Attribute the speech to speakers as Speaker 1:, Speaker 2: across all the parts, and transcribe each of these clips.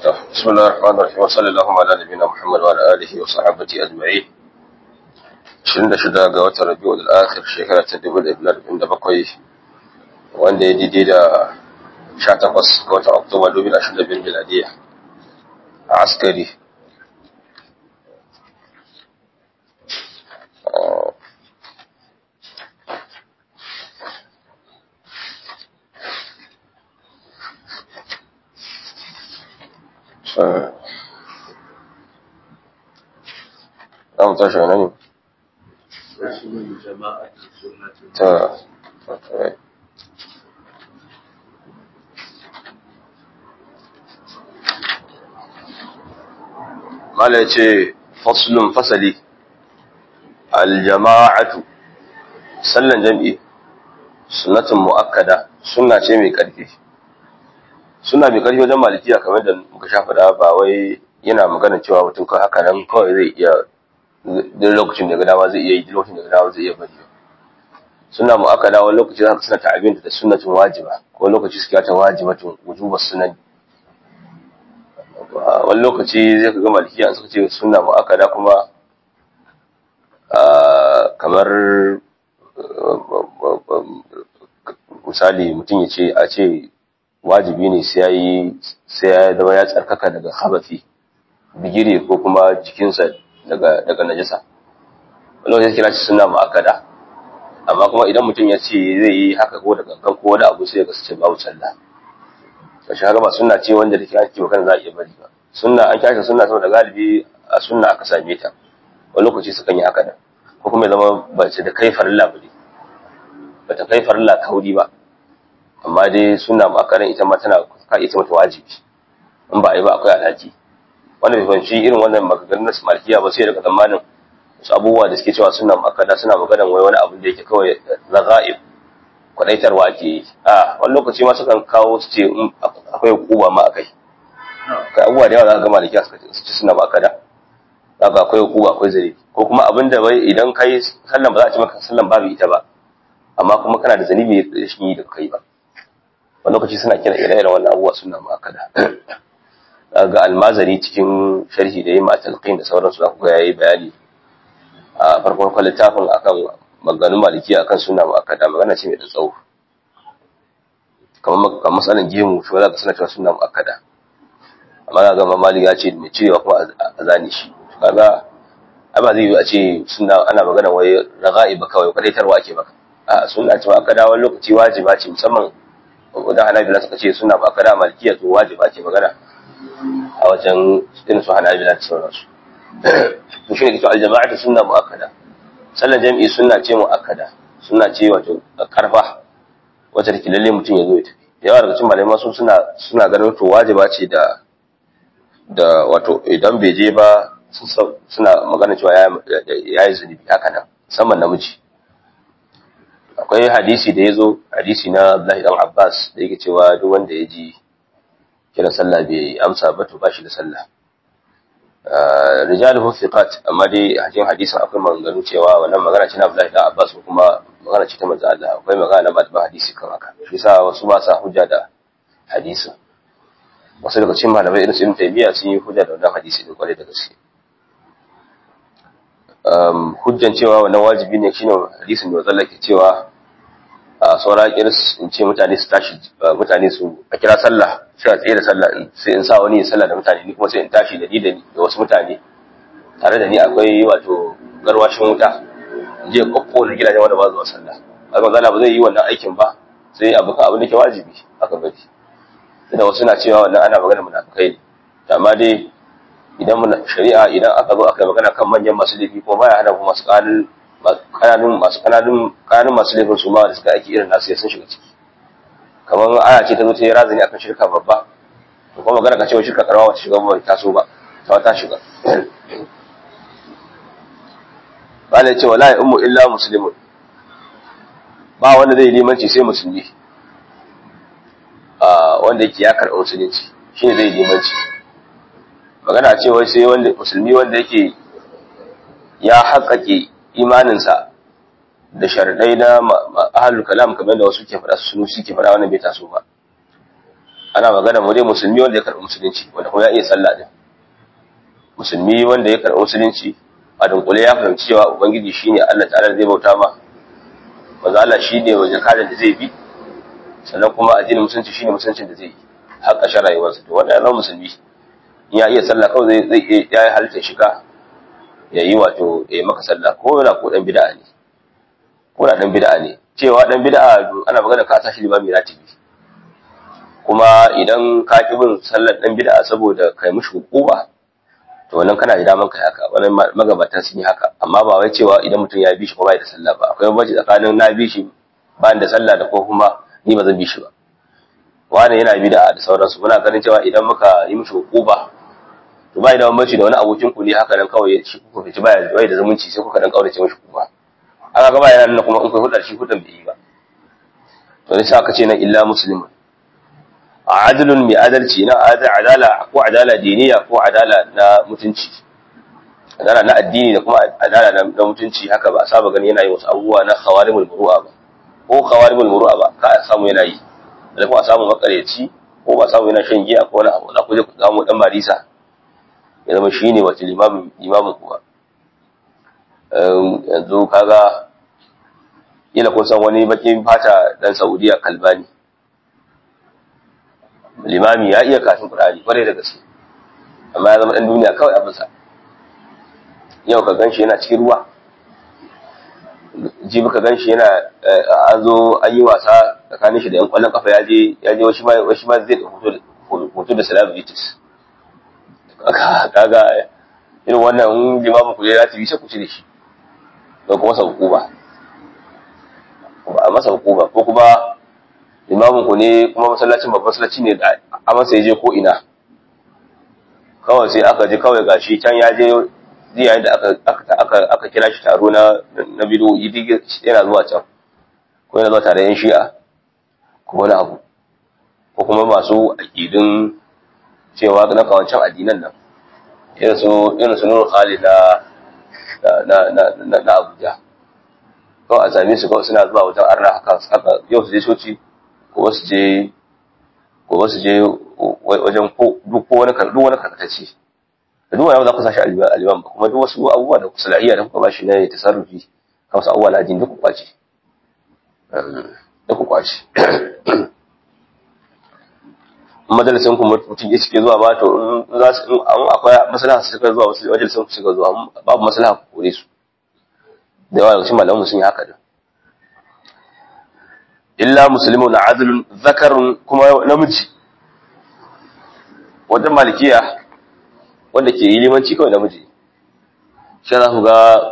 Speaker 1: بسم الله الرحمن الرحيم وصلى الله على نبينا محمد وعلى آله وصحبه أجمعين 26 ga watan Rabiul Akhir shekara ta 2027 wanda ya dide da 18 ga watan Oktoba 2025 miladiya a askari أو تشعرني قال فصل فصلي الجماعة sallan jam'i sunnatun mu'akkada sunna ce mai ƙarfi sunna mai ƙarfi wajen malikiya kamar da muka sha faɗa ba wai yana magana cewa mutum kan haka nan kawai zai iya duk lokacin da ga dama zai iya yi duk lokacin da ga dama zai iya bari sunna mu'akkada wani lokaci za ka suna ta'abin da sunnatun wajiba ko lokaci suke ta wajibatun wujubar sunan wani lokaci zai ka ga malikiya suka ce sunna mu'akkada kuma kamar misali mutum ya ce a ce wajibi ne sai ya zama ya tsarkaka daga habafi bigire ko kuma jikinsa daga najasa wani wajen kira shi suna ma'akada amma kuma idan mutum ya ce zai yi haka ko daga kan ko wani abu sai ya kasance babu sallah to shi haka ba sunna ce wanda take ake magana za a iya bari ba sunna an kyashi sunna saboda galibi a sunna aka same ta wani lokaci sukan yi haka da ko kuma ya zama ba ce da kai farilla ba ne ba ta kai farilla kauri ba amma dai suna makaran ita ma tana ka ita mata wajibi in ba a yi ba akwai alhaki wanda bai fahimci irin wannan maganganun na malikiya ba sai daga zamanin wasu abubuwa da suke cewa suna makada suna maganan wai wani abu da yake kawai zaga'ib kwadaitarwa ake yi a wani lokaci ma sukan kawo su ce akwai hukuma ma akai kai abubuwa da yawa za ka ga malikiya suka ce suna makada za ka akwai hukuma akwai zare ko kuma abin da bai idan kai sallan ba za a ci maka sallan babu ita ba amma kuma kana da zanibi da shi da kai ba wani lokaci suna kira ire-iren wannan abubuwa suna ma'akada ga almazari cikin sharhi da yi ma talqin da sauransu za ku ga yayi bayani a farkon littafin akan maganganun maliki akan suna ma'akada magana ce mai da tsawo kamar masalan gemu shi za ka suna cewa suna ma'akada amma za ga malik ya ce mai cirewa kuma a zane shi kaga ba zai yi a ce suna ana magana wai raga'iba kawai kwadaitarwa ake maka a sunna ce aka dawo lokaci wajiba ce musamman da Hanabila suka ce sunna ba aka da malikiya to wajiba ce magana a wajen irin su Hanabila da sauransu to shi ne to aljama'atu sunna muakkada sallan jami'i sunna ce muakkada sunna ce wato karfa wacce take lalle mutum ya zo ya tafi yawa daga cikin malamai su suna ganin to wajiba ce da wato idan bai je ba suna magana cewa yayi zunubi haka nan musamman namiji akwai hadisi da ya zo hadisi na Abdullahi dan Abbas da yake cewa duk wanda ya ji kira sallah bai amsa ba to ba shi da sallah rijaluhu thiqat amma dai a cikin hadisin akwai maganganu cewa wannan magana ce na Abdullahi dan Abbas ko kuma magana ce ta manzo Allah akwai magana na ba hadisi kan haka shi yasa wasu ba sa hujja da hadisin wasu daga cikin malamai irin su Ibn Taymiyyah sun yi hujja da wannan hadisi din kwarai da gaske hujjan cewa wannan wajibi ne shine hadisin da Allah ke cewa a saura kirs in ce mutane su tashi mutane su a kira sallah sai a tsaye da sallah sai in sa wani ya sallah da mutane ni kuma sai in tashi da ni da wasu mutane tare da ni akwai wato garwashin wuta je kokko da gidajen wanda ba zuwa sallah haka zalla ba zai yi wannan aikin ba sai abu da ke wajibi aka bari da wasu na cewa wannan ana magana munafikai ne amma dai idan shari'a idan aka zo aka yi magana kan manyan masu laifi ko baya hana kuma kananun masu laifin su ma da suka aiki irin nasu ya sun shiga ciki kamar aya ce ta zo ta yi razani akan shirka babba to kuma magana ka cewa shirka karawa wata shiga ba ta so ba ta shiga ba la cewa la ummu illa muslimun ba wanda zai limanci sai musulmi wanda yake ya karɓi musulunci shine zai limanci magana cewa sai wanda musulmi wanda yake ya haƙaƙe imaninsa da sharadai na ahlul kalam kamar da wasu ke faɗa su suke faɗa wannan bai taso ba ana magana mu dai musulmi wanda ya karɓi musulunci wanda kuma ya iya sallah din musulmi wanda ya karɓi musulunci a dunkule ya fahimci cewa ubangiji shine Allah ta'ala zai bauta ma manzo Allah shine wajen kadan da zai bi sannan kuma addinin musulunci shine musuluncin da zai yi har ƙarshen rayuwarsa to wanda ya zama musulmi in ya iya sallah kawai zai iya ya halitta shiga ya yi wato ya maka sallah ko yana ko dan bid'a ne ko da dan bid'a ne cewa dan bid'a ana magana ka tashi limami ratibi kuma idan ka ki bin sallar dan bid'a saboda kai mushi hukuma to wannan kana da daman kai haka wannan magabatan sun yi haka amma ba wai cewa idan mutum ya bi shi ko bai da sallah ba akwai bambanci tsakanin na bi shi ba da sallah da ko kuma ni ba zan bi shi ba wani yana bid'a da sauransu muna ganin cewa idan muka yi mushi hukuma to bai da bambanci da wani abokin ku ne haka nan kawai shi kuka fice baya da zumunci sai kuka dan kaurace mishi kuma aka ga bayan nan kuma in kai hudar shi hudan bai yi ba to sai aka ce na illa muslimun adalun mai adalci na adala ko adala diniya ko adala na mutunci adala na addini da kuma adala na mutunci haka ba saba gani yana yi wasu abubuwa na khawarimul muru'a ba ko khawarimul muru'a ba ka samu yana yi da kuma samu makareci ko ba samu yana shan giya ko wani abu da kuje ku samu dan marisa ya zama shine wato limamin kuwa yanzu kaga ila ko san wani bakin fata dan Saudiya Kalbani limami ya iya kafin Qur'ani kware da gaske amma ya zama dan duniya kawai abin sa yau ka ganshi yana cikin ruwa jibi ka ganshi yana an zo an yi wasa tsakanin shi da yan kwallon kafa ya je washi ma zai hoto da celebrities kaga irin wannan limamin ku ya tafi sai ku ci da shi ko kuma sa hukuma a masa hukuma ko kuma limamin ku ne kuma masallacin babban masallaci ne da a masa yaje ko ina kawai sai aka ji kawai gashi can ya je yayin da aka kira shi taro na bidiyo yana zuwa can ko yana zuwa tare yan shi'a ko wani abu ko kuma masu aqidin cewa na kawancan addinan nan irin su Nur Khalid na Abuja kawai a same su kawai suna zuwa wajen arna haka yau su je coci ko su je wajen duk wani karkatacce da duk wani za ku sashi aliman ba kuma duk wasu abubuwa da salahiyya da kuka bashi na tasarrufi kan wasu abubuwa na jin duk ku kwace majalisun ku mutum ya cike zuwa ba to in akwai maslaha su suka zuwa wasu majalisun ku suka zuwa babu maslaha ku kore su da yawa lokacin malamu sun yi haka da illa muslimun adlun zakarun kuma namiji wajen malikiya wanda ke yi limanci kawai namiji shi za ku ga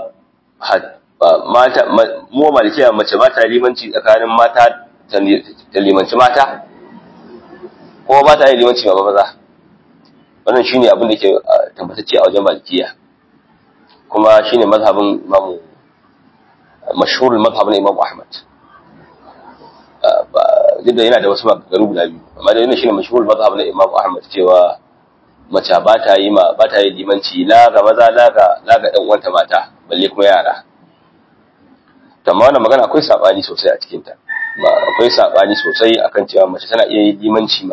Speaker 1: mata mu malikiya mace ba ta limanci tsakanin mata ta limanci mata ko ba ta yi limanci ba maza wannan shine abin da ke tabbatacce a wajen malikiya kuma shine mazhabin imamu mashhurul mazhab na Imam Ahmad duk da yana da wasu maganganu guda biyu amma da yana shine mashhurul mazhab na Imam Ahmad cewa mace ba ta yi limanci la ga maza la ga dan uwanta mata balle kuma yara amma wannan magana akwai sabani sosai a cikin ta akwai sabani sosai akan cewa mace tana iya yin limanci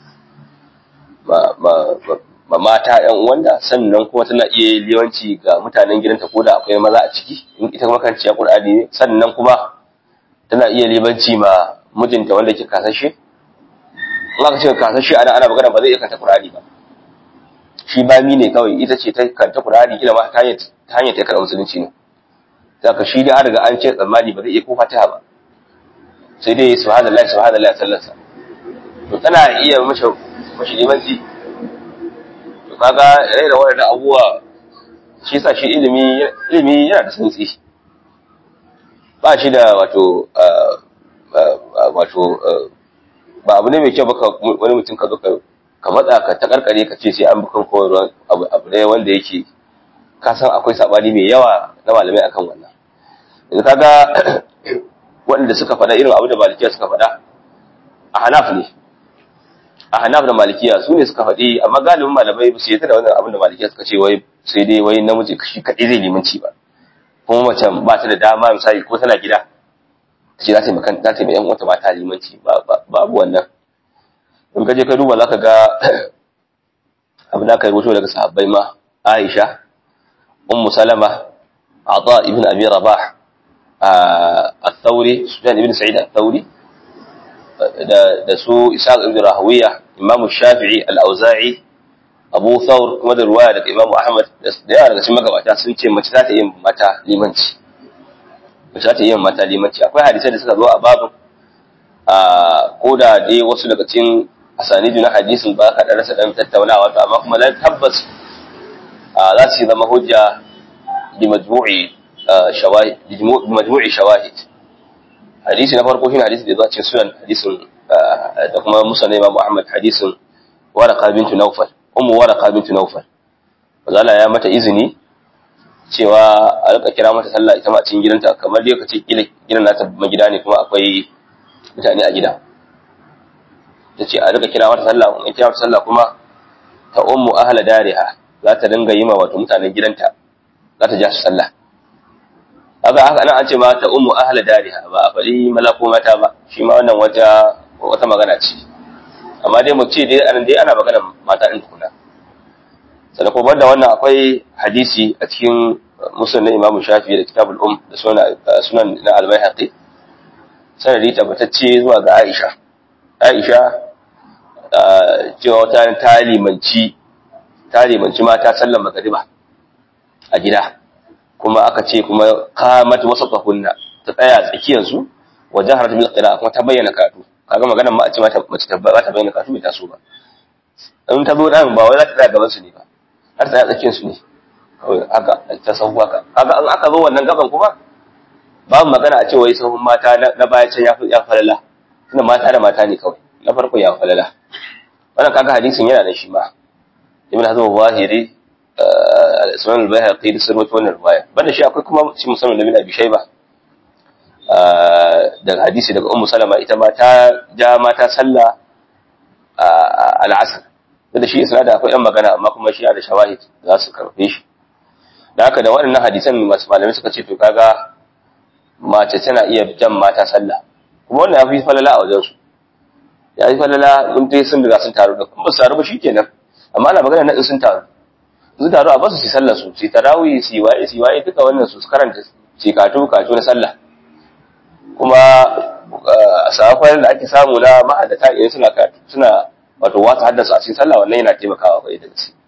Speaker 1: ma mata ƴan uwanta sannan kuma tana iya yin limanci ga mutanen gidanta ko da akwai maza a ciki in ita makanciya Qur'ani ne sannan kuma tana iya limanci ma mijinta wanda ke kasashe in aka ce kasashe ana magana ba zai iya kanta Qur'ani ba shi bami ne kawai ita ce ta kanta Qur'ani kila ma ta hanyar ta karɓar musulunci ne zaka shi da an riga an ce tsammani ba zai iya ko Fatiha ba sai dai subhanallahi sallarsa to tana iya mashi limanci to kaga rai da waɗannan abubuwa shi yasa shi ilimi yana da sauki ba shi da wato ba abu ne mai kyau ba wani mutum ka zo ka matsa ka ta karkare ka ce sai an bukan koyarwa abu ne wanda yake ka san akwai sabani mai yawa na malamai akan wannan yanzu kaga waɗanda suka faɗa irin abu da malikiya suka faɗa a hanaf da malikiya su ne suka faɗi amma galibin malamai ba su yi da wannan abin da malikiya suka ce wai sai dai wai namiji shi kaɗai zai limanci ba kuma mace ba ta da dama misali ko tana gida ta ce za ta yi yan wata mata limanci babu wannan in ka je ka duba zaka ga abin da aka rubuto daga sahabbai ma Aisha, Ummu Salama, Ata ibn Abi Rabah, Al-Thawri, Sufyan ibn Sa'id Al-Thawri, da su Ishaq ibn Rahawiya, Imam Shafi'i, Al-Auza'i, Abu Thawr, kuma da ruwaya daga Imam Ahmad da yawa daga cikin magabata sun ce mace za ta yi mata limanci. Mace za ta yi mata limanci. Akwai hadisai da suka zo a babu ko da dai wasu daga cikin asanidu na hadisin ba ka rasa dan tattaunawa to amma kuma lan tabbas za su zama hujja bi majmu'i shawahid. Hadisi na farko shine hadisi da zuwa cikin sunan hadisin da kuma musnad Imam Ahmad hadisin Waraqa bint Nawfal, ummu Waraqa bint Nawfal. Allah ya mata izini cewa a rika kira mata sallah ita ma cikin gidanta, kamar dai kace gidan nata magida ne kuma akwai mutane a gida. Tace a rika kira mata sallah, in kira mata sallah kuma ta ummu ahla dariha, za ta dinga yi ma wato mutanen gidanta, za ta ja su sallah. Haka nan an ce ma ta ummu ahla dariha, ba a faɗi malako mata ba, shi ma wannan wata magana ce. Amma dai mu ce dai anan dai ana magana mata din tukuna. Sannan kuma banda wannan akwai hadisi a cikin musnad na Imam Shafi'i da Kitabul da sunan na Al-Baihaqi, sanadi tabbatacce zuwa ga Aisha. Aisha cewa wata ta limanci mata sallar magriba a gida, kuma aka ce kuma qamat wasatahunna, ta tsaya tsakiyar su wa jaharat bil qira'a, kuma ta bayyana karatu. Kaga maganar ma a ce mata mace ta bayyana karatu bai taso ba. In ta zo dan ba wai za ta tsaya gaban su ne ba, har tsaya tsakiyar su ne kawai, haka ta sahu haka. Kaga an aka zo wannan gaban kuma babu magana a ce wai sahun mata na baya can ya falala, tunda mata da mata ne kawai, na farko ya falala. Wannan kaga hadisin yana da shi ma Ibn Hazm al-Zahiri, Sunan al-Baihaqi da sarwat wannan riwaya. Banda shi akwai kuma shi musamman da Ibn Abi Shayba daga hadisi daga Ummu Salama, ita ma ta ja mata sallah al-asr. Da shi isnada akwai ɗan magana, amma kuma shi da shawahid za su karfe shi. Da haka da waɗannan hadisan masu malamai suka ce to kaga mace tana iya jan mata sallah, kuma wannan ya fi falala a wajensu. Ya fi falala in dai sun riga sun taru da kuma ba su taru ba shikenan. Amma ana magana na in sun taru a basu su sallar su, su tarawih, su waye duka wannan su karanta cikatu na sallah. Kuma safar da ake samu na ma'adata idan suna wato wata haddasa a cikin sallah, wannan yana taimakawa kai da gaske.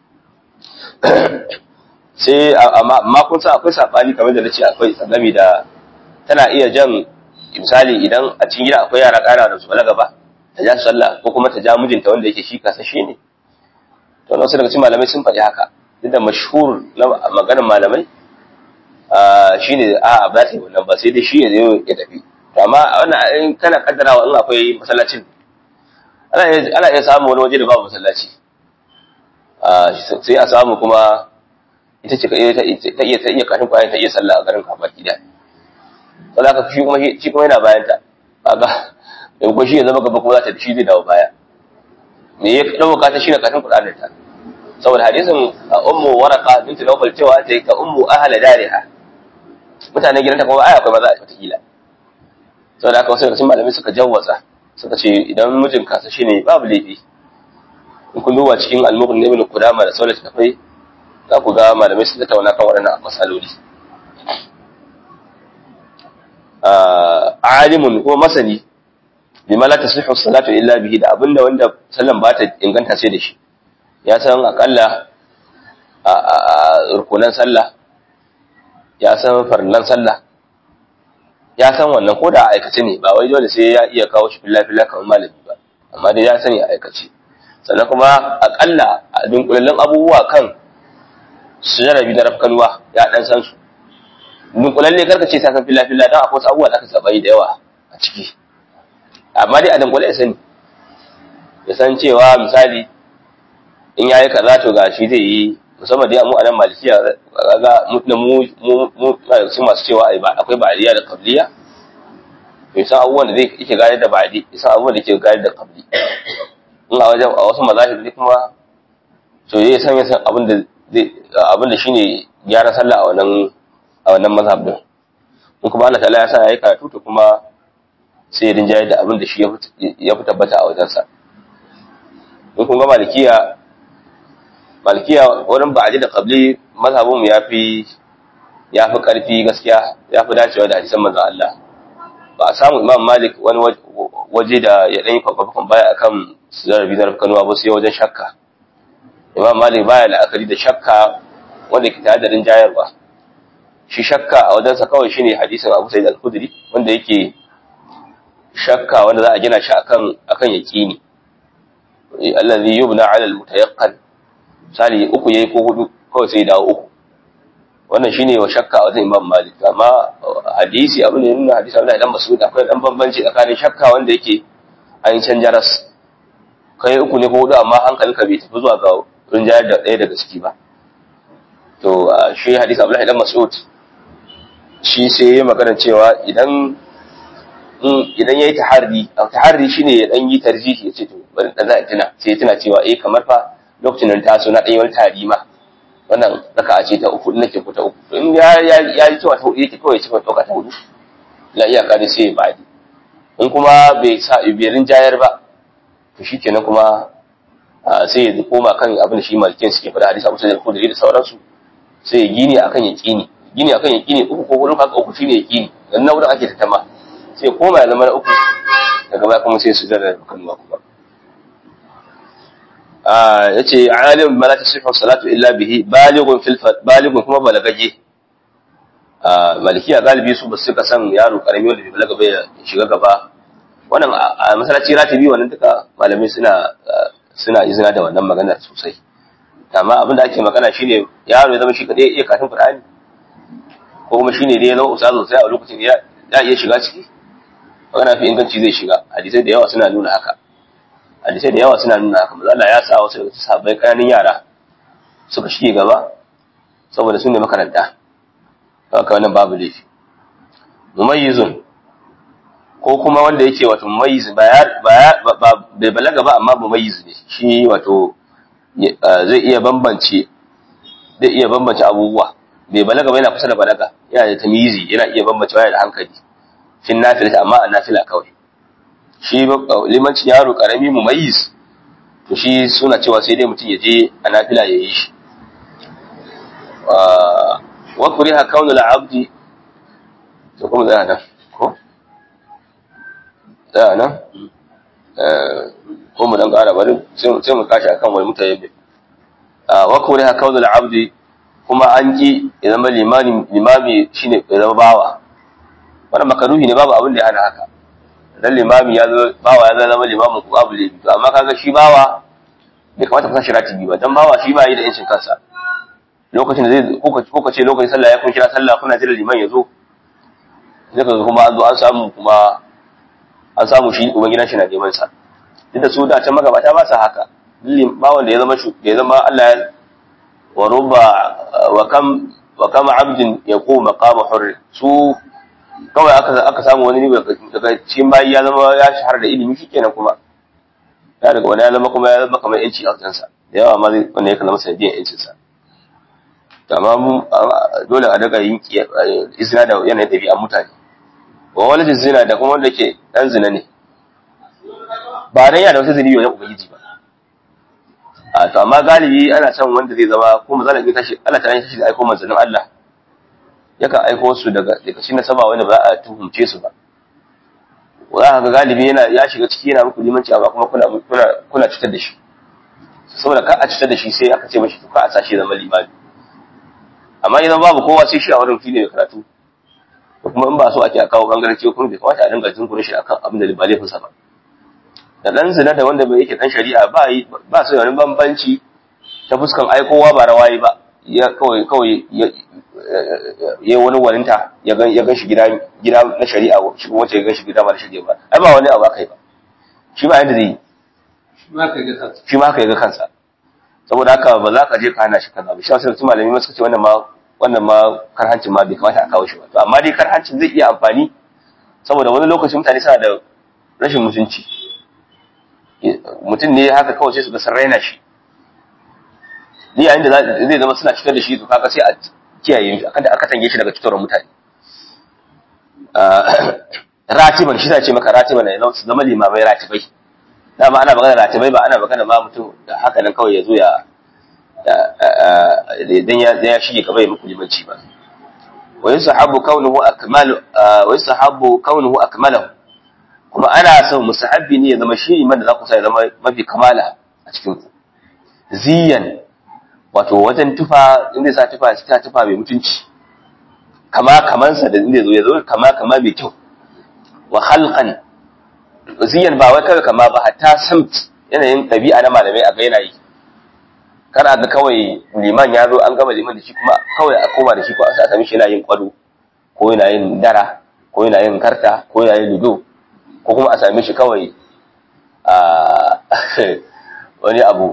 Speaker 1: Sai amma kun san akwai sabani kamar da nace akwai tsagami da tana iya jan, misali idan a cikin gida akwai yara ƙara da su balaga ba, ta ja su sallah, ko kuma ta ja mijinta wanda yake shi kasashe ne. To wasu daga cikin malamai sun faɗi haka, duk da mashhur na maganar malamai shine ba ta yi wannan ba, sai dai shi ya zo ya tafi. To amma wannan in kana kaddarawa in akwai masallacin, ana iya samu wani waje da babu masallaci, sai a samu kuma ita ce ta iya kashin kwayan ta iya sallah a garin kamar gida. Saboda haka shi kuma yana bayan ta, kaga in ko shi ya zama gaba, kuma za ta shi zai dawo baya. Me ya dauka ta shine kashin Qur'anin ta, saboda hadisin ummu Waraqa bint Nawfal cewa ta yi ka ummu ahla dariha, mutanen gidanta kuma ai akwai maza a wataƙila. Saboda haka wasu daga cikin malamai suka jawwaza, suka ce idan mijin kasa shine babu laifi. In kun duba cikin al-Mughni ibn Qudama da sauran tafai, za ku ga malamai sun tattauna kan waɗannan masaloli. Alimun ko masani bima la tasihhu salatu illa bihi, da abinda wanda sallan ba ta inganta sai da shi. Ya san akalla rukunan sallah, ya san farlan sallah, ya san wannan ko da aikace ne, ba wai dole sai ya iya kawo shi filla kamar malami ba, amma dai ya sani a aikace. Sannan kuma akalla a dunkulallin abubuwa kan sujarabi da rafkanuwa ya dan san su. Dunkulalle karka ce ta san filla dan akwai wasu abubuwa da aka saba yi da yawa a ciki, amma dai a dunkule ya sani, ya san cewa misali in yayi kaza to gashi zai yi. Musamman dai mu a nan malikiya kaga mu masu cewa akwai ba'diya da qabliya, to san abubuwan da zai yake gane da ba'di, san abubuwan da yake gane da qabli. In a wasu mazahib ne kuma to yayi san abin da shine gyara sallah a wannan mazhab din. In kuma Allah ta'ala ya sa yayi karatu, to kuma sai ya rinjaye da abin da shi ya fi tabbata a wajensa. in kun ga malikiya wurin ba'adi da qabli mazhabin mu yafi karfi gaskiya yafi dacewa da hadisan manzon Allah ba a samu Imam Malik wani waje da ya dan yi kwakwakan baya akan zarabi na rafkanuwa ba sai wajen shakka. Imam Malik baya la'akari da shakka wanda ke tare da rinjayarwa. Shi shakka a wajensa kawai shine hadisin Abu Sa'id al-Khudri wanda yake shakka wanda za a gina shi akan yaqini. Allazi yubna 'ala al-mutayaqqan. Misali uku yayi ko hudu kawai sai dawo uku. Wannan shine wa shakka a wajen Imam Malik. Amma hadisi abin da nuna hadisi Abdullah dan Mas'ud akwai dan bambanci tsakanin shakka wanda yake an canja ras. Kai uku ne ko hudu amma hankalinka bai tafi zuwa ga rinjayar da ɗaya daga ciki ba. To shi hadisi Abdullah dan Mas'ud shi sai ya magana cewa idan yayi taharri shine ya dan yi tarjihi ya ce to bari dan za tuna sai tuna cewa kamar fa lokacin nan taso na dan yi tarima wannan raka'a ce ta uku nake ko ta uku in ya yi cewa ta hudu yake kawai cikin dauka ta hudu la iyaka da sai ba in kuma bai sa ibirin jayar ba to shikenan kuma sai ya koma kan abin da shi malikin suke faɗa hadisi Abu Sa'id al-Khudri da sauransu sai ya gini akan yaqini uku ko hudu haka uku shine yaqini dan na wurin ake tattama sai koma ya zama na uku daga baya kuma sai su zara kalma kuma yace alim ma la tasifu salatu illa bihi balighun kuma balagaje malikiya galibi su ba su ka san yaro karami wanda bai balaga bai shiga gaba wannan a masallaci ratibi wannan duka malamai suna izina da wannan maganar sosai amma abin da ake magana shine yaro ya zama shi kadai iya karatun Qur'ani ko kuma shine dai ya zama ustazu sai a lokacin ya iya shiga ciki magana fi inganci zai shiga hadisai da yawa suna nuna haka manzo Allah ya sa wasu daga sahabbai kananan yara suka shige gaba saboda sun ne makaranta haka wannan babu laifi mumayyizun ko kuma wanda yake wato mumayyiz bai balaga ba amma mumayyiz ne shi wato zai iya bambance abubuwa bai balaga ba yana kusa da balaga yana da tamyizi yana iya bambance yana da hankali fin nafila amma a nafila kawai shi limanci yaro karami mumayyiz to shi suna cewa sai dai mutum ya je a nafila ya yi shi wa kuriha kaunul abdi to kuma da nan ko da nan ko mu dan ƙara bari sai mu kashi akan wani mutayyibi wa kuriha kaunul abdi kuma an ki ya zama limami shine ya zama bawa wannan makaruhi ne babu abin da ya hana haka dan limami ya zo bawa ya zama limamin ku babu laifi to amma kaga shi bawa bai kamata ka shi ratibi ba dan bawa shi ba yi da yancin kansa lokacin da zai ko ce lokacin sallah ya kun kira sallah kuna jira liman ya zo sai kaga kuma an samu shi uban gidan shi na neman sa duk da su da can magabata ba sa haka bawan da ya zama Allah ya wa rubba wa kam abdin yaqum maqama hurr su kawai aka samu wani ne daga cikin bayi ya zama ya shahara da ilimi shikenan kuma ya daga wani ya zama kuma ya zama kamar yanci a kansa da yawa ma zai wanda ya kalama sanadiyar yancin sa amma dole a daga yin izina da yanayin ɗabi'an mutane wa wani zina da kuma wanda ke dan zina ne ba dan yana da wata ziniyo na ubangiji ba to amma galibi ana son wanda zai zama ko mazalan ta shi Allah ta yin shi da aiko manzanin Allah yakan aiko su daga cikin nasaba wanda ba za a tuhumce su ba za ka ga galibi ya shiga ciki yana muku limanci amma kuma kuna cutar da shi saboda ka a cutar da shi sai aka ce mashi to ka a sashi zama limami amma idan babu kowa sai shi a wurin fili da karatu ko kuma in ba so ake a kawo bangaren ce kuma bai kamata a dinga jinkuri shi akan abin da ba laifinsa ba da dan zina da wanda bai yake dan shari'a ba su da wani bambanci ta fuskan aikowa ba rawayi ba ya kawai ya wani walinta ya gan shi gida na shari'a shi kuma wace ya gan shi gida ba na shari'a ba ai ba wani abu aka yi ba shi ba yadda zai yi shi ma ka yi ga kansa saboda haka ba za ka je ka hana shi kaza ba shi wasu malami ma suka ce wannan ma karhancin ma bai kamata a kawo shi ba to amma dai karhancin zai iya amfani saboda wani lokacin mutane suna da rashin mutunci mutum ne haka kawai sai su ga sun raina shi ni yayin da zai zama suna cutar da shi to kaga sai a kiyaye shi aka tange shi daga cutarwar mutane ratiban shi zai ce maka ratiban ne zama limamai ratibai dama ana magana ratibai ba ana magana ma mutum da haka nan kawai ya zo ya dan ya shige gaba ya muku limanci ba wa yusahabu kaunuhu akmalahu kuma ana son musahabbi ne ya zama shi iman da za ku sa ya zama mafi kamala a cikin ku ziyan wato wajen tufa inda sa tufa ta tufa mai mutunci kamansa da inda ya zo kama mai kyau wa khalqan ziyan ba wai kawai kama ba hatta samt yanayin ɗabi'a na malamai a ga yana yi kana ga kawai liman ya zo an gama liman da shi kuma kawai a koma da shi ko a sami shi yana yin kwado ko yana yin dara ko yana yin karta ko yana yin ludo ko kuma a sami shi kawai a wani abu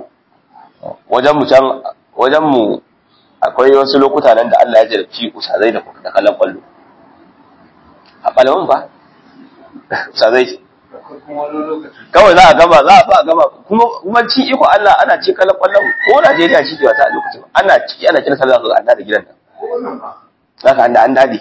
Speaker 1: wajen mu akwai wasu lokuta nan da Allah ya jarabci usazai da kallon kwallo a ɓalamin ba usazai kawai za a gama kuma ci iko Allah ana ci kallon kwallon ko Najeriya shi ke wata a lokacin ana ciki ana kira sallah ga da gidan nan za ka an dade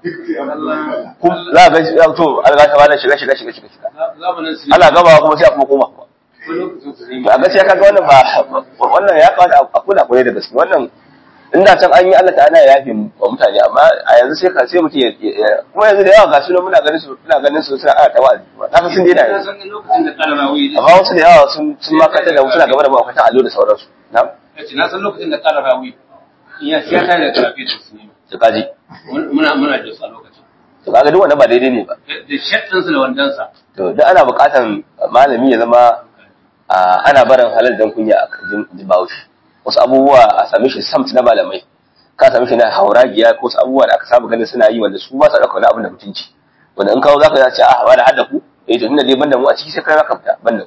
Speaker 1: za ka ga to an ga ta bada shiga ana gaba kuma sai a kuma koma to a gaskiya kaga wannan ya kawo a kula kwarai da gaske wannan inda can an yi Allah ta'ala ya yafe wa mutane amma a yanzu sai mutum ya kuma yanzu da yawa ga su muna ganin su suna ta wa'azi haka sun daina yanzu amma wasu da yawa sun makata da suna gaba da makwatan allo da sauransu
Speaker 2: na san lokacin da kala rawi ya ta da karafi da su ne
Speaker 1: to kaji
Speaker 2: muna da su a lokacin
Speaker 1: to kaga duk wannan ba daidai ne ba
Speaker 2: da shaddin su da wandansa
Speaker 1: to duk ana buƙatan malami ya zama ana barin halal dan kunya a kajin bawushi wasu abubuwa a same shi samt na malamai ka same shi na hauragiya ko wasu abubuwa da aka saba ganin suna yi wanda su ba su ɗauka wani abin da mutunci wanda in kawo za ka ce ba da hadda ku to tunda dai banda mu a ciki sai kai ka fita banda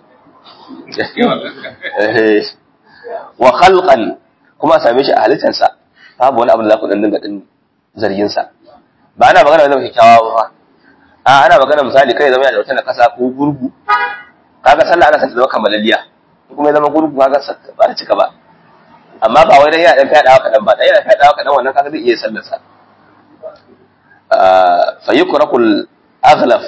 Speaker 1: wa khalqan kuma a same shi a halittarsa babu wani abu da za ku dinga din zargin sa ba ana magana da kyakkyawa ba ana magana misali kai zama yana da wata na kasa ko gurgu kaga sallah ana santa zama kamalalliya kuma ya zama gurgu kaga ba ta cika ba amma ba wai dan yana dan fadawa kadan ba dan yana fadawa kadan wannan kaga zai iya sallar sa fa yukrakul aghlaf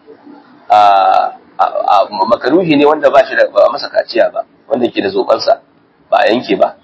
Speaker 1: makaruhi ne wanda ba shi da ba masa kaciya ba wanda yake da zoban sa ba a yanke ba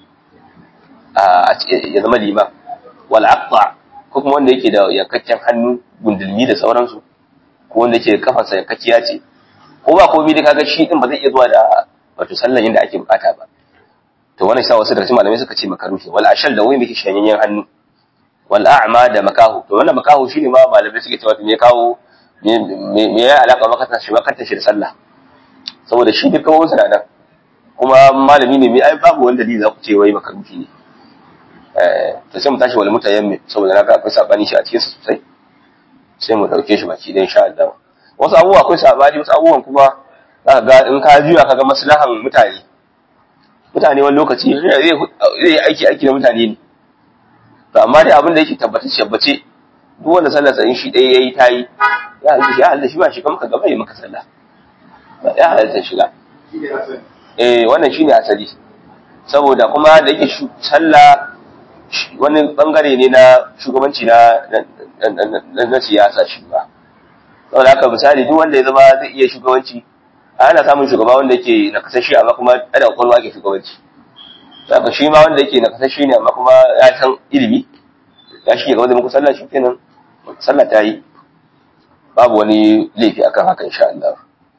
Speaker 1: ya zama liman wal aqta ko kuma wanda yake da yankakken hannu gundulmi da sauransu ko wanda yake kafarsa yankakkiya ce ko ba komai dai kaga shi din ba zai iya zuwa da wato sallan yanda ake bukata ba to wannan sai wasu daga cikin malamai suka ce makaruhi wal ashal da wai miki shanyen hannu wal a'ma da makahu to wannan makahu shine ma malamai suke cewa me kawo me ya alaka makatan shi da sallah saboda shi duk kawon sa nan kuma malami ne mai ai babu wanda dalili za ku ce wai makaruhi ne to sai mu tashi wal mutayammi saboda naga akwai sabani shi a cikin sa sosai sai mu dauke shi baki dan insha Allah wasu abubuwa akwai sabani wasu abubuwan kuma zaka ga in ka juya kaga maslahan mutane wani lokaci zai aiki da mutane ne to amma dai abin da yake tabbace duk wanda sallar sa in shi dai yayi tayi ya halda shi ba shi kuma ka gaba yi maka sallah ba ya halda shiga wannan shine asali saboda kuma da yake sallah wani bangare ne na shugabanci na siyasa shi ba saboda haka misali duk wanda ya zama zai iya shugabanci ana samun shugaba wanda yake nakasashe amma kuma ana kwakwalwa ake shugabanci saka shi ma wanda yake nakasashe ne amma kuma ya san ilimi ya shi gaba da muku sallah shi kenan sallah ta yi babu wani laifi akan haka insha Allah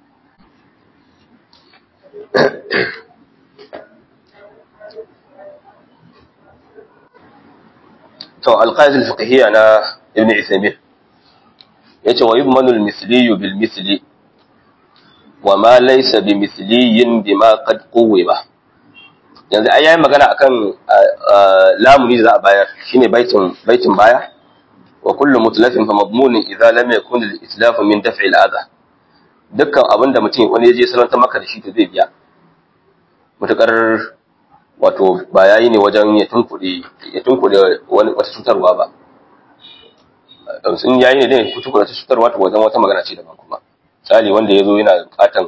Speaker 1: to alqaid alfiqhiyya na ibn Uthaymeen yace wa yubmanu almithli bil mithli wa ma laysa bi mithliyin bima qad quwiba yanzu ai yayin magana akan lamuni da za a bayar shine baitin baya wa kullu mutlafin fa madmun idza lam yakun al-itlaf min daf'i al-adha dukkan abinda mutum wani yaje salanta maka da shi to zai biya mutakar wato ba yayi ne wajen ya tunkuɗe wani wata cutarwa ba sun yayi ne dai kutuku da cutarwa to wajen wata magana ce daban kuma misali wanda yazo yana bukatan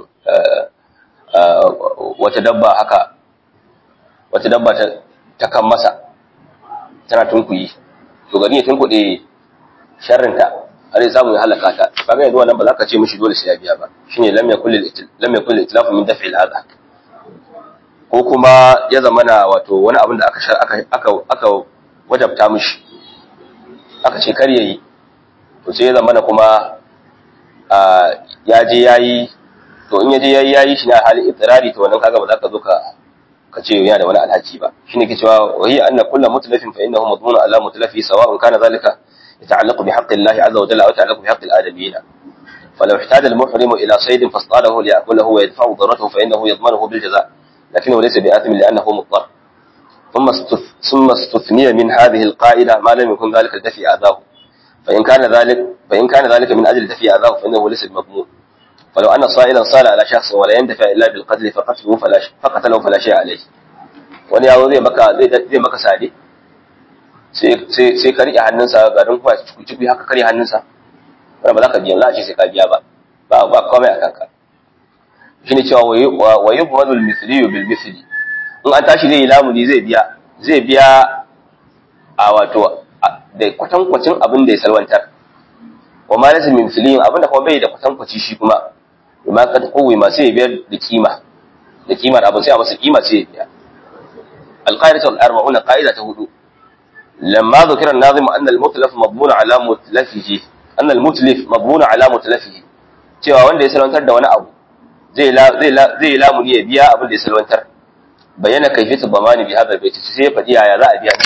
Speaker 1: wata dabba ta kan masa tana tunkuyi to gari ya tunkuɗe sharrinta har ya samu ya halaka ta kaga yanzu wannan ba za ka ce mishi dole sai ya biya ba shine lam yakul itlafu min daf'i al-adha ko kuma ya zamana wato wani abin da aka wajabta mishi aka ce kar yayi to sai ya zamana kuma ya je yayi to in ya je yayi shi na hali itirari to wannan kaga ba za ka zo ka ce yana da wani alhaki ba shine ke cewa wa hiya anna kullu mutlafin fa innahu madmun ala mutlafi sawa'un kana zalika يتعلق بحق الله عز وجل أو يتعلق بحق الآدميين فلو احتاج المحرم إلى صيد فاصطاده ليأكله ويدفع ضرته فإنه يضمنه بالجزاء لكنه ليس بآثم لأنه مضطر ثم استثني من هذه القاعدة ما لم يكن ذلك لدفع أذاه فإن كان ذلك من أجل دفع أذاه فإنه ليس بمضمون فلو أن صائلا صال على شخص ولا يندفع إلا بالقتل فقتله فلا شيء عليه wani yawo zai maka sade sai ka riƙe hannunsa ga don kuma cikuci haka kare hannunsa wanda ba za ka biya za a ce sai ka biya ba ba komai a kanka shi ne cewa wa yi buwanul misli bil misli in an tashi zai yi lamuni zai biya a wato da kwatankwacin abin da ya salwantar wa ma lasin min misliyin abin da kuma bai da kwatankwaci shi kuma ma ka kowai masu ya biyar da kimar abin sai a masa kima sai ya biya alƙa'idatu al-arba'una ƙa'ida ta hudu لما ذكر الناظم أن المتلف مضمون على متلفه أن المتلف مضمون على متلفه cewa wanda ya salwantar da wani abu zai lamuni ya biya abin da ya salwantar bayyana kaifiyatu dhamani bi hadha albayt sai ya fadi yaya za a biya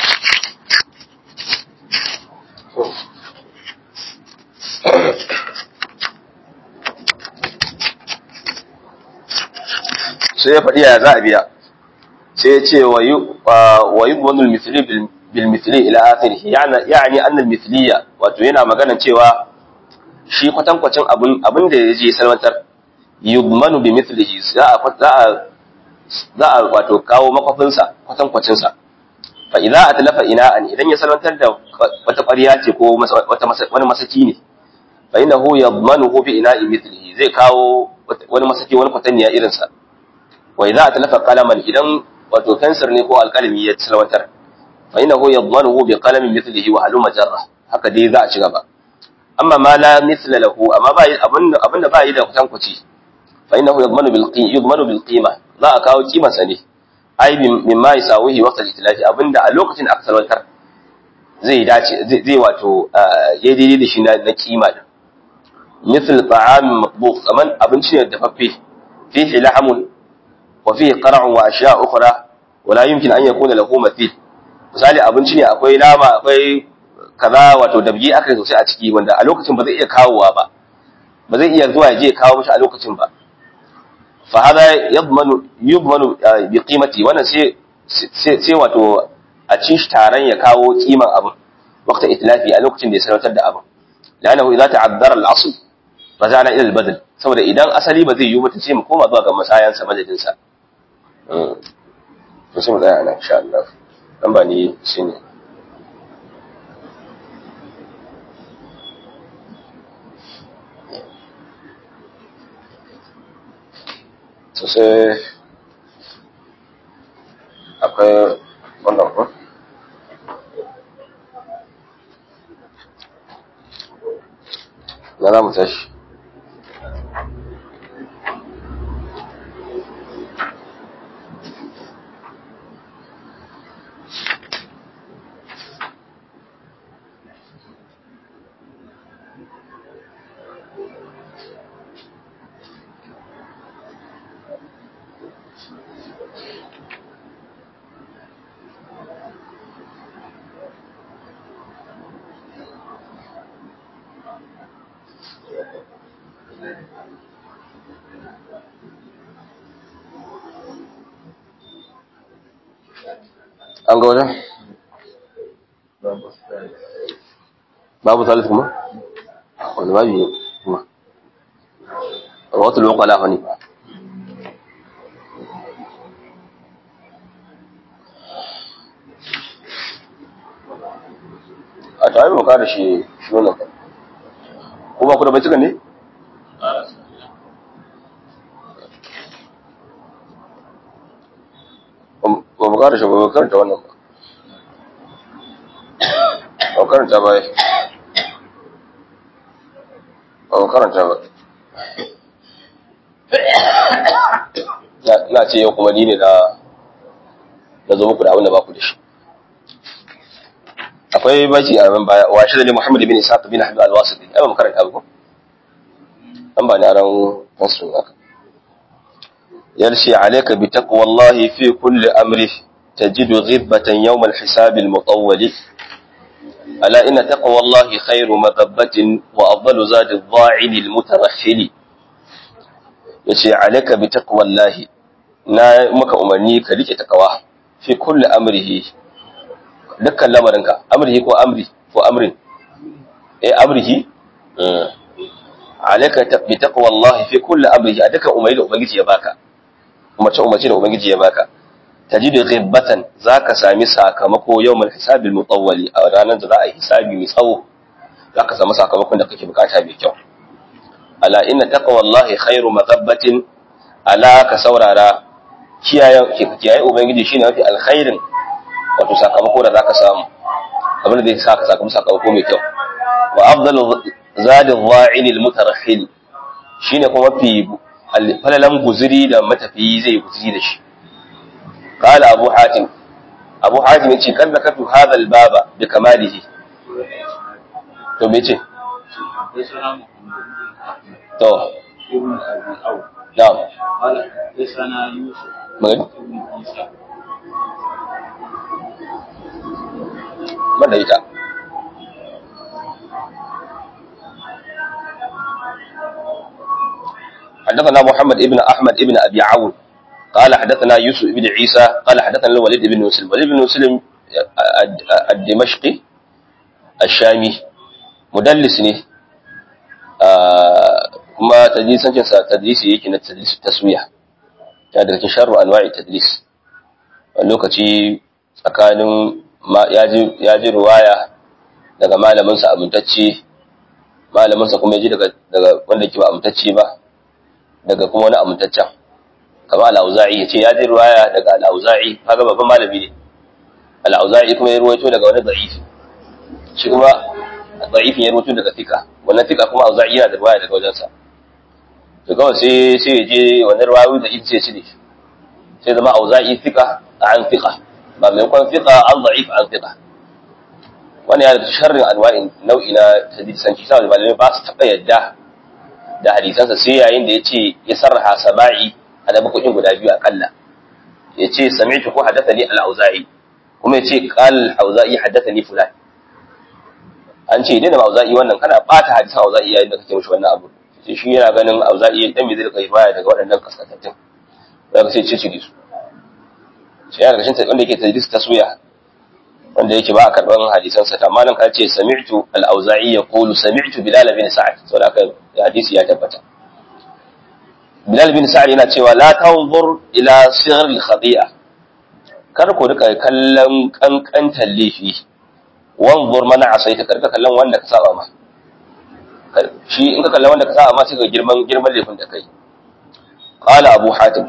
Speaker 1: sai ya fadi yaya za a biya sai ya ce wa yubnu al-mithli بالمثلي الى اخره يعني ان المثليه wato yana magana cewa shi kwatankwacin abin da yaje salwantar yubmanu bi mithlihi za a wato kawo makofin sa kwatankwacin sa fa idza atlafa ina'an idan ya salwantar da wata ƙwariya ce ko wani masaki ne fa innahu yadmanuhu bi ina'i mithlihi zai kawo wani masaki wani kwatanniya irin sa wa idza atlafa qalaman idan wato fensir ne ko alkalami ya salwantar فإنه يضمنه بقلم مثله وهلم جرة haka dai za a ci gaba amma ma la mithla lahu amma ba abinda ba yi da kutankuci fa innahu yudmanu bil qima za a kawo kiman sa ne ai mimma yasawihi waqt al-itlafi abinda a lokacin da aka salwantar zai dace zai wato yayi daidai da shi na kima da mithl ta'am matbukh kaman abinci ne dafaffe fihi lahamun wa fihi qar'un wa ashya ukhra wala yumkin an yakuna lahu mathil misali abinci ne akwai nama akwai kaza wato dabji aka sosai a ciki wanda a lokacin ba zai iya kawowa ba zai iya zuwa je kawo mishi a lokacin ba fa hada yudmanu bi qimati wannan sai wato a ci shi taron ya kawo kiman abin waqta itlafi a lokacin da ya sarautar da abin lanahu idza ta'addara al-asl fazana ila al-badal saboda idan asali ba zai yi mutum sai mu koma zuwa ga masayansa madadin sa to sai mu tsaya nan insha Allah dan ba ni shine to sai akwai wannan ko na mu tashi an ga wajen babu salis kuma wani babu yi kuma rawatul uqala fa ni a tayi mu kada shi wannan kuma ku da bai tuka ne ba mu kada shi ba karanta wannan ba karanta bai karanta ba na ce yau kuma ni ne na zo muku da abin da ba ku da shi. Akwai baiti a nan baya wa shi da Muhammad bin Ishaq bin Habib al-Wasiti ai ba mu karanta ba ko an ba ni aran fasu haka yarshi alayka bi taqwallahi fi kulli amri tajidu ghibatan yawm al-hisab al-mutawwal ala inna taqwallahi khayru madabbatin wa afdalu zadi adh-dha'il al-mutarahhil yace alayka bi taqwallahi na maka umarni ka rike takawa fi kulli amrihi dukkan lamarinka amrihi ko amri ko amrin amrihi alayka bi taqwallahi fi kulli amrihi a dukkan umarni da ubangiji ya baka umarci da ubangiji ya baka tajidu ghibbatan zaka sami sakamako yawmal hisabil mutawwali a ranar da za a yi hisabi mai tsawo zaka samu sakamakon da kake bukata mai kyau ala inna taqwallahi khairu madhabbatin ala ka saurara kiyaye ubangiji shine mafi alkhairin wato sakamako da zaka samu abin da zai saka sakamako mai kyau wa afdalu zadi dha'il almutarahhil shine kuma mafi falalan guzuri da matafiyi zai guzuri da shi qala abu hatim yace kan zakatu hadha albaba bi kamalihi to me ce to na'am mana ita حدثنا محمد ابن أحمد ابن أبي عون قال حدثنا يوسف ابن عيسى قال حدثنا الوليد بن مسلم وليد بن مسلم الدمشقي الشامي مدلسني kuma tadlisancin sa tadlisi yake na tadlis taswiya ya daga cikin sharru anwa'i tadlis a lokaci tsakanin ya ji ruwaya daga malamin sa amintacce malamin sa kuma ya ji daga wanda ke ba amintacce ba daga kuma wani amintaccen kamar al-Auza'i yace ya ji ruwaya daga al-Auza'i kaga babban malami ne al-Auza'i kuma ya ruwaito daga wani da'ifi shi kuma da'ifin ya ruwaito daga fika wannan fika kuma Auza'i yana da ruwaya daga wajensa to kawai sai ya je wannan ruwayoyi da ita ce ne sai zama Auza'i fika an fika ba mai kwan fika an da'if an fika wannan ya da sharrin anwa'in nau'i na tadlisanci sai malamai ba su taba yadda da hadisansa sai yayin da yace ya sarraha sama'i a da bukukin guda biyu akalla yace sami'tu ko hadathani al-Auza'i kuma yace qal al-Auza'i hadathani fulan an ce idan Auza'i wannan kana bata hadisan Auza'i yayin da kake mishi wannan abu sai shi yana ganin Auza'i dan me zai kai baya daga waɗannan kaskatattun daga sai ce su sai ya gashin wanda yake tadlis taswiya wanda yake ba a karban hadisansa amma nan ka ce sami'tu al-Auza'i yaqulu sami'tu Bilal bin Sa'd saboda haka hadisi ya tabbata Bilal bin Sa'd yana cewa la tanzur ila sighr al-khati'a kar ku rika kallon kankantar laifi wanzur mana asaita kar ka kallon wanda ka saba ma shi in ka kallon wanda ka saba ma sai ka girman laifin da kai qala Abu Hatim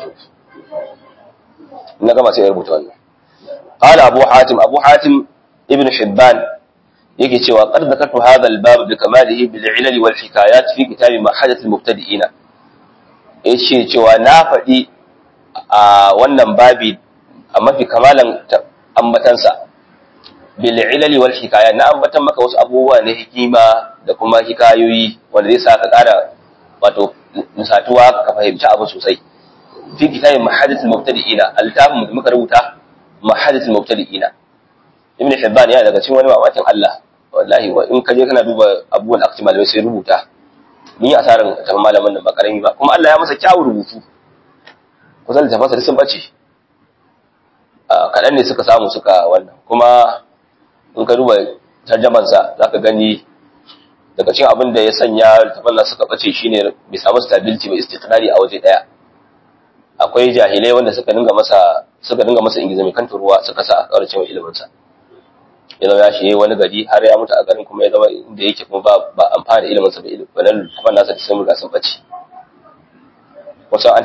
Speaker 1: na gama sai ya rubuta wannan qala Abu Hatim ibn Hibban yake cewa qad zakartu hadha al-bab bi kamalihi bil ilal wal hikayat fi kitab mahadath al-mubtadi'ina yace cewa na faɗi a wannan babi a mafi kamalan ambatansa bil ilal wal hikayat na ambatan maka wasu abubuwa na hikima da kuma hikayoyi wanda zai sa ka ƙara wato misatuwa ka fahimci abu sosai fi kitab mahadath al-mubtadi'ina al-tafsir da muka rubuta mahadath al-mubtadi'ina ibn Hibban ya daga cikin wani mamakin Allah wallahi wa in kaje kana duba abubuwan akti malamai sai rubuta ni asaran ta malamin nan ba karami ba kuma Allah ya masa kyawu rubutu kusan da tafsir sun bace kadan ne suka samu suka wannan kuma in ka duba tarjaman sa zaka gani daga cikin abin da ya sanya tafsir suka bace shine bai samu stability ba istiqrari a waje daya akwai jahilai wanda suka dinga masa ingizami kan turuwa suka sa a kaurace mai ilimin sa ya zama ya shi wani gari har ya mutu a garin kuma ya zama inda yake kuma ba amfani da ilimin sa da ilimin wannan tafan nasa da sun riga sun bace wasu an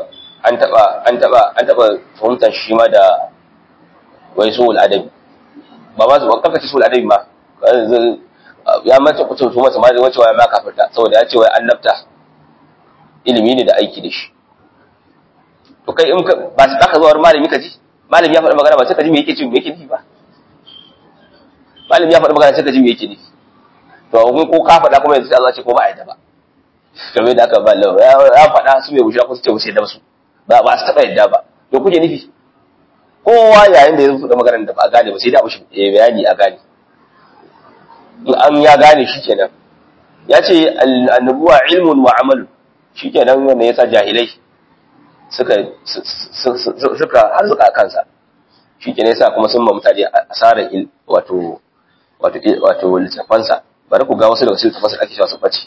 Speaker 1: taba fahimtar shi ma da wai su'ul adabi ba ma zuwa kanka su'ul adabi ma ya mata kuto su masa mai wacewa ya ma kafirta saboda ya ce wai annabta ilimi ne da aiki da shi to kai in ba su baka zuwa malami ka ji malami ya faɗi magana ba sai ka ji me yake nufi ba malami ya faɗi magana sai ka ji me yake nufi to kun ko ka faɗa kuma yanzu sai Allah ce ko ba a yadda ba kamar da aka ba Allah ya faɗa su mai wuce ko su ce wuce da su ba su taɓa yadda ba to kuke nufi kowa yayin da ya faɗi maganar da ba a gane ba sai da mushi bayani a gane in an ya gane shi kenan ya ce annabuwa ilmun wa amalun shi kenan wanda ya sa jahilai suka harzuka kansa shi kenan ya sa kuma sun ma mutane asarar wato littafansa bari ku ga wasu daga cikin littafansa da ake cewa su ɓace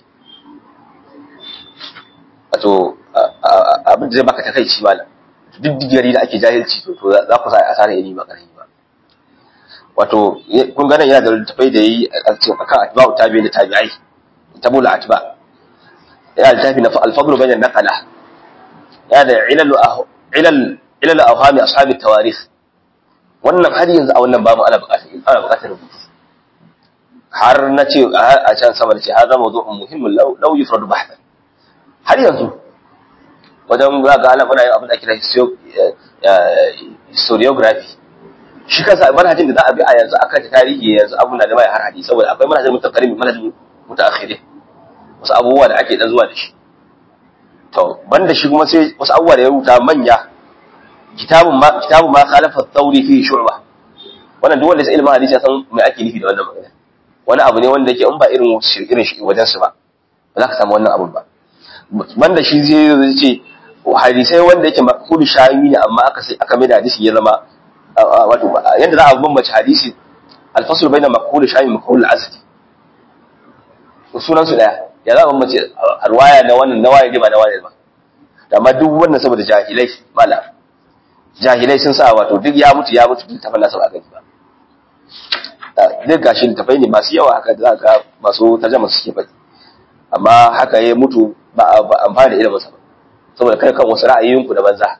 Speaker 1: wato abin da zai baka takaici malam duk digiri da ake jahilci to za ku sa asarar ilimi ba ƙarfi ba wato kun ganin yana da littafai da yi a cikin akan atba'u tabi'in da tabi'ai tabul atba yana da littafi na al-fadl bayna naqala yana da ilal awhami ashabi tawarikh wannan har yanzu a wannan babu ana buƙatar rubutu har na ce a can sama da ce hada mawdu'un muhimmin law yufradu bahthan har yanzu wajen ga ana muna yin abin da kira historiography shi kansa manhajin da za a bi a yanzu akan tarihi yanzu abu na da mai har hadisi saboda akwai manhajin mutaqarrib manhajin mutaakhir wasu abubuwa da ake dan zuwa da shi to banda shi kuma sai wasu abubuwa da ya rubuta manya kitabun ma khalafa at-tawri fi shu'ba wannan duk wanda sai ilmin hadisi ya san me ake nufi da wannan magana wani abu ne wanda yake in ba irin shi wajen su ba ba za ka samu wannan abun ba banda shi zai ce hadisai wanda yake maqul shami ne amma aka mai da hadisi ya zama wato yanda za a bambance hadisi al-fasl bayna maqul shami wa maqul azdi sunan su daya ya za a bambance riwaya na wannan na waye ba na waye ba amma duk wannan saboda jahilai mala jahilai sun sa wato duk ya mutu duk tafan nasa ba gani ba duk gashi tafai ne masu yawa haka za ka masu tarjuma suke faɗi amma haka ya mutu ba amfani da ilimin sa ba saboda kai kan wasu ra'ayoyinku da banza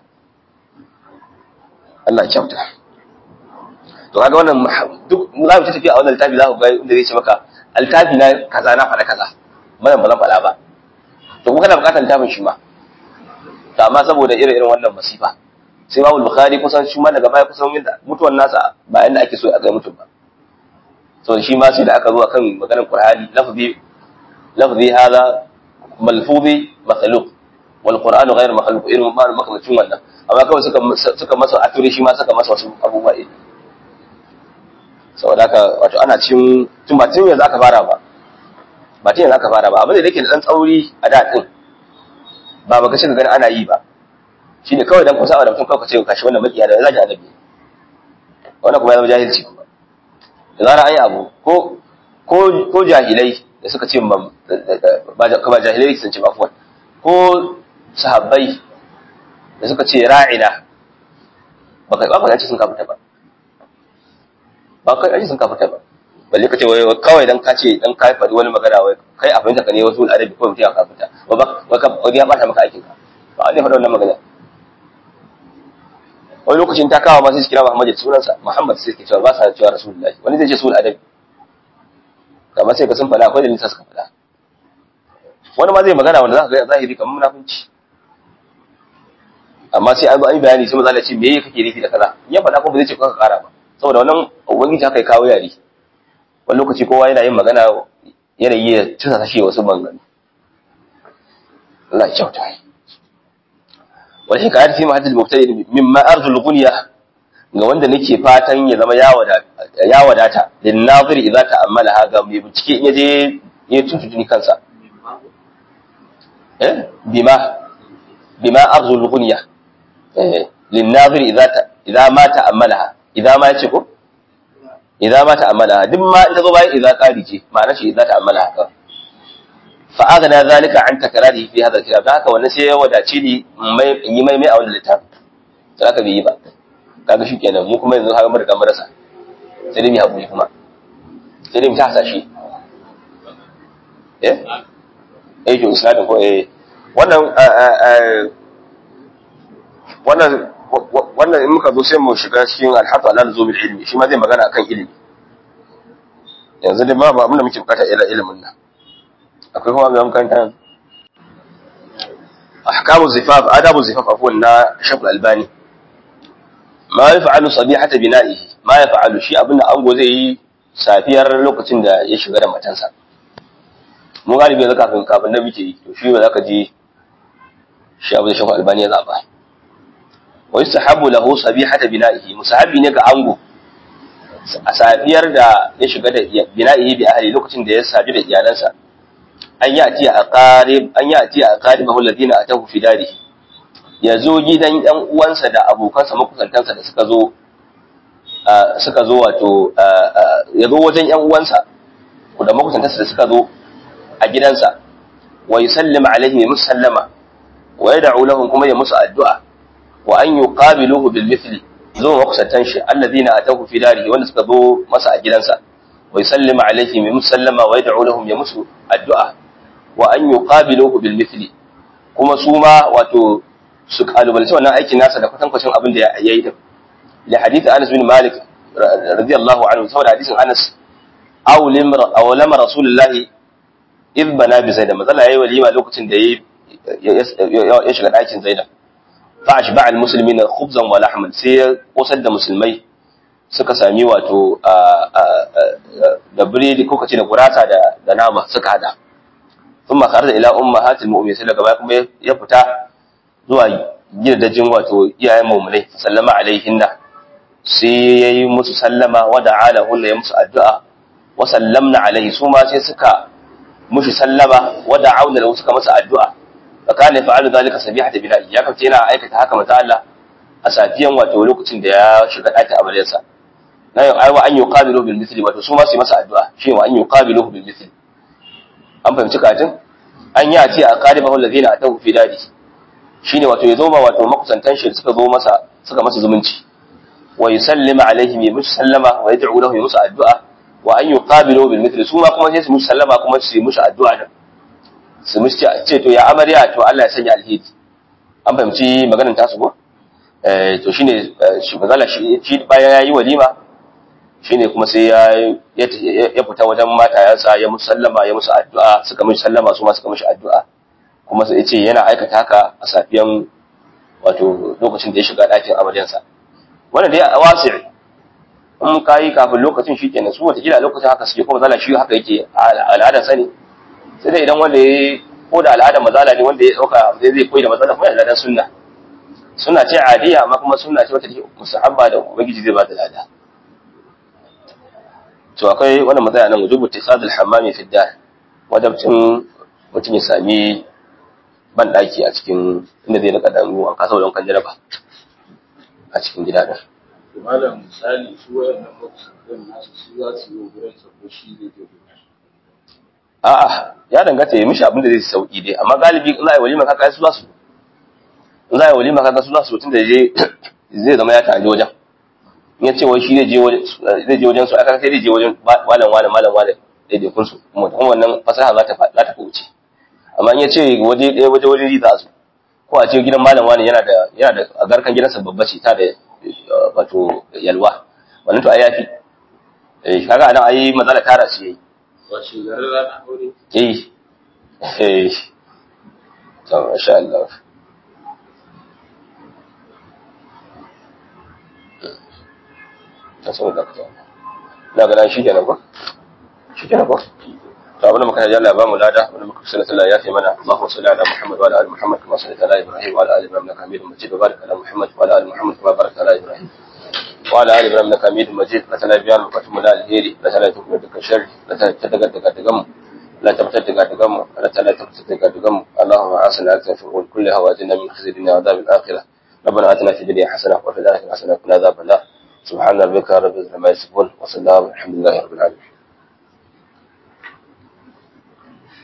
Speaker 1: Allah ya kyauta to kaga wannan duk za mu tafi a wannan littafi za ku ga inda zai ce maka littafi na kaza na faɗa kaza ba zan faɗa ba to kuma kana buƙatar littafin shi ma to amma saboda irin wannan masifa sai Imam Bukhari kusan shi ma daga baya kusan yadda mutuwar nasa ba yanda ake so a ga mutum ba so shi ma sai da aka zo akan maganar Qur'ani lafzi hada malfuzi makhluq wal Qur'anu ghayr makhluq irin ma makamacin wannan amma kawai suka masa aturi shi ma suka masa wasu abubuwa ne saboda haka wato ana tun ba tun yanzu aka fara ba abin da yake da dan tsauri a da din ba baka ce gani ana yi ba shine kawai dan kusa da mutum kawai ka ce kashi wannan makiya da zaki annabi wannan kuma ya zama jahilci kuma da zara an yi abu ko jahilai da suka ce ba jahilai sun ce ba kuwa ko sahabbai da suka ce ra'ina ba ka ce sun kafuta ba balle ka ce wai kawai dan ka ce dan ka faɗi wani magana wai kai a fahimta ka ne wasu al'adabi ko mutum ya kafuta ba ya bata maka aikin ka ba wani faɗa wannan magana wani lokacin ta kawo ma sai su kira Muhammad da sunansa Muhammad sai suke cewa ba sa cewa Rasulullahi wani zai ce sul adabi kamar sai ka sun faɗa akwai da nisa suka faɗa wani ma zai magana wanda za ka ga zahiri kamar munafunci amma sai an zo an yi bayani sai maza ce me kake nufi da kaza in ya faɗa ko ba zai ce ka ƙara ba saboda wannan ubangiji haka ya kawo yare wani lokaci kowa yana yin magana yanayi ya tusa shi wasu bangare Allah ya kyauta wal hikayat fi mahadil mubtadi mimma arjul ghunya ga wanda nake fatan ya zama ya wadata lin naziri idza ta'ammala ga mai bincike in yaje ya tuntuni kansa bima arjul ghunya lin naziri idza ma ta'ammalaha idza ma yace ko idza ma ta'ammalaha duk ma in ta zo bayan idza qali ce ma'ana shi idza ta'ammalaha ka fa aghna zalika an takrarihi fi hadha al-kitab haka wannan sai ya wadace ni yi mai a wannan littafin sai aka bi ba kaga shikenan mu kuma yanzu har mu riga mun rasa sai dai mu haƙuri kuma sai dai mu ta hasashe to isnadin ko wannan in muka zo sai mu shiga cikin al-hatta ala luzumil ilmi shi ma zai magana akan ilimi yanzu dai babu abin da muke bukata ilimin nan akwai kuma ga makaranta ahkamu zifaf adabu zifaf afwan na Shaykh Al-Albani ma yaf'alu sabihata bina'ihi ma yaf'alu shi abin da ango zai yi safiyar lokacin da ya shiga da matansa mu galibi yanzu kafin da muke yi to shi ba za ka ji shi abu da Shaykh Al-Albani ya zaba wa yustahabu lahu sabihata bina'ihi musahabi ne ga ango a safiyar da ya shiga da bina'ihi bi ahli lokacin da ya saju da iyalansa an yati a qaribahu alladhina atahu fi darihi yazo gidan ɗan uwansa da abokansa makusantansa da suka zo wato yazo wajen ɗan uwansa da makusantansa da suka zo a gidansa wa yusallima alaihi musallama wa yad'u lahum kuma ya musu addu'a wa an yuqabiluhu bil mithli zo makusantan shi alladhina atahu fi darihi wanda suka zo masa a gidansa wa yusallima alaihi musallama wa yad'u lahum ya musu addu'a wa an yuqabiluhu bil mithli kuma su ma wato su kalubalci wannan aikin nasa da kwatankwacin abin da yayi din li hadith Anas bin Malik radiyallahu anhu saboda hadisin Anas aw lamma rasulullah idh bana bi zaid mazala yayi walima lokacin da ya shiga dakin Zainab fa ashba al muslimina khubzan wa lahman sai ya kosar da musulmai suka sami wato da biredi ko kace da gurasa da nama suka hada ثم خرج الى امهات المؤمنين sai daga baya kuma ya fita zuwa gidajen wato iyayen mu'minai sallama alaihinna sai yayi musu sallama wa da'alahunna ya musu addu'a wa sallamna alaihi su ma sai suka mushi sallama wa da'awna lahu suka masa addu'a fa kana fa'alu zalika sabihata bilahi ya kace yana aikata haka manzo Allah a safiyan wato lokacin da ya shiga daki amaryarsa nayi aiwa an yuqabilu bil mithli wato su ma su masa addu'a shi wa an yuqabilu bil mithli an fahimci katin an yi a ce a qalibahu allazina atahu fi dadi shine wato yazo ma wato makusantan shi suka zo masa suka masa zumunci wa yusallima alaihim ya musu sallama wa yad'u lahu ya musu addu'a wa an yuqabilu bil mithli su ma kuma sai su musu sallama kuma su yi musu addu'a da su musu ce to ya amarya to Allah ya sanya alheri an fahimci maganar tasu ko to shine shi bazala shi bayan yayi walima shine kuma sai ya fita wajen matayansa ya musallama ya musu addu'a suka mishi sallama su ma suka mishi addu'a kuma sai yace yana aikata haka a safiyan wato lokacin da ya shiga ɗakin amaryansa wannan dai a wasi in kai kafin lokacin shikenan su wata kila lokacin haka suke kuma zalla shi haka yake al'ada sani sai dai idan wanda ya ko da al'ada mazala ne wanda ya dauka zai koyi da mazala kuma da sunna ce adiya amma kuma sunna ce wata musahabba da ubangiji zai ba da lada to akwai wannan matsaya nan wujubu ittikhadul hammami fi dar wajibcin mutum ya sami ban daki a cikin inda zai rika dan ruwan kasa don kan jaraba a cikin gida din
Speaker 3: malam misali su wayannan makusantan nasu su za su yi gurin sa ko shi ne ke
Speaker 1: a'a ya danganta ya mishi abin da zai sauki dai amma galibi in za a yi walima kaka su za su in za a yi walima kaka su za su tun da zai zama ya tanje wajen in ya ce wai shi zai je wajen su aka sai zai je wajen malam daidai kun su kuma wannan fasaha za ta wuce amma in ya ce waje ɗaya waje za su ko a ce gidan malam wani yana da a garkan gidansa babba ce ta da wato yalwa wannan to ai yafi kaga anan ai matsala tara su yayi
Speaker 3: wace garin rana aure
Speaker 1: to masha Allah ta saboda ka na ga shi kenan ba to abin da muka ji Allah ba mu lada abin da muka sanar Allah ya fi mana Allahu salli ala Muhammad wa ala ali Muhammad kama sallaita ala Ibrahim wa ala ali Ibrahim innaka Hamidum Majid wa barik ala Muhammad wa ala ali Muhammad kama barakta ala Ibrahim wa ala ali Ibrahim innaka Hamidum Majid la tala biyan mukatum la alheri la tala tukuna duka sharri la tala daga mu la tabtar daga mu la tala tabtar daga mu Allahumma asina akta fi kulliha wa ajina min khizyi dunya wa adhab al-akhirah ربنا آتنا في الدنيا حسنة وفي الآخرة حسنة وقنا عذاب النار سبحان ربك رب العزة عما يصفون وسلام الحمد لله رب العالمين